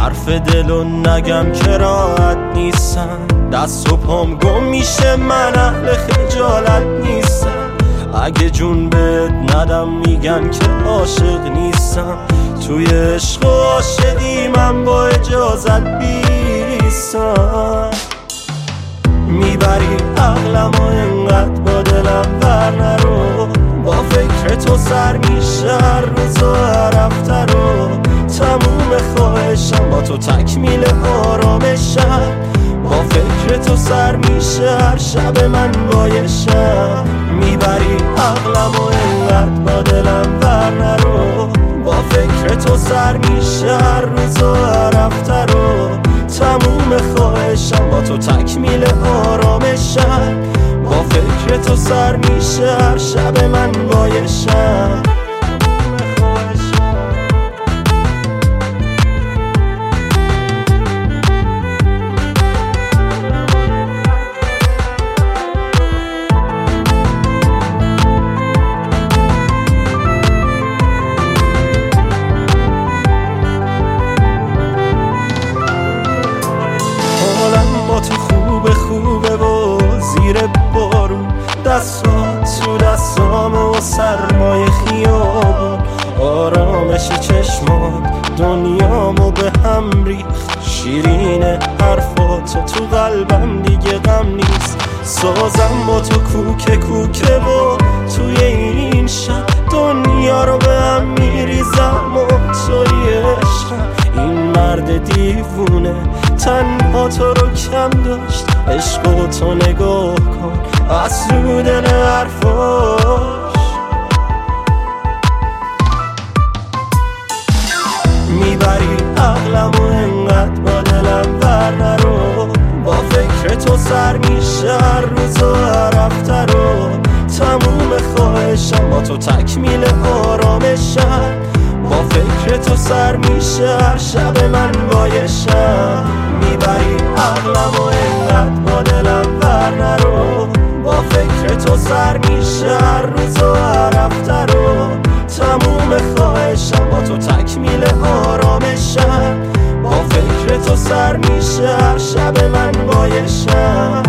حرف دلو نگم که راحت نیستم، دست و پام گم میشه، من اهل خجالت نیستم. اگه جون بهت ندم میگن که عاشق نیستم، توی عشق و عاشقی من با اجازت بیستم. میبری عقلم و انقدر با دلم بر نرو، با فکر تو سر میشه هر روز و هر هفته رو. تموم خواهشم با تو تکمیل آرامشم، با فکر تو سر میشه هر شب من بایشم. میبری عقلم و انقدر با دلم بر نرو، با فکر تو سر میشه هر روز و هر هفته رو. تموم خواهشم با تو تکمیل آرامشم، با فکر تو سر میشه هر شب من بایشم. تو خوبه و زیر بارون، دستات تو دستامه و سرمای خیابون. آرامش چشمات دنیامو به هم ریخت، شیرین حرفات تو قلبم دیگه غم نیست. سازم با تو کوکه و توی این شب دنیا رو به هم میریزم و توی عشقم. این مرد دیوونه تنها تو رو کم داشت، عشق و تو نگاه کن از رو دل حرفاش. میبری عقلم و انقدر با دلم بر نرو، با فکر تو سر میشه هر روز و هر هفته رو. تموم خواهشم با تو تکمیل آرامشم، با فکر تو سر میشه هر شب من بایشم. میبری عقلم و انقدر با دلم بر نرو، با فکر تو سر میشه هر روز و هر هفته رو. تموم خواهشم با تو تکمیل آرامشم، با فکر تو سر میشه هر شب من بایشم.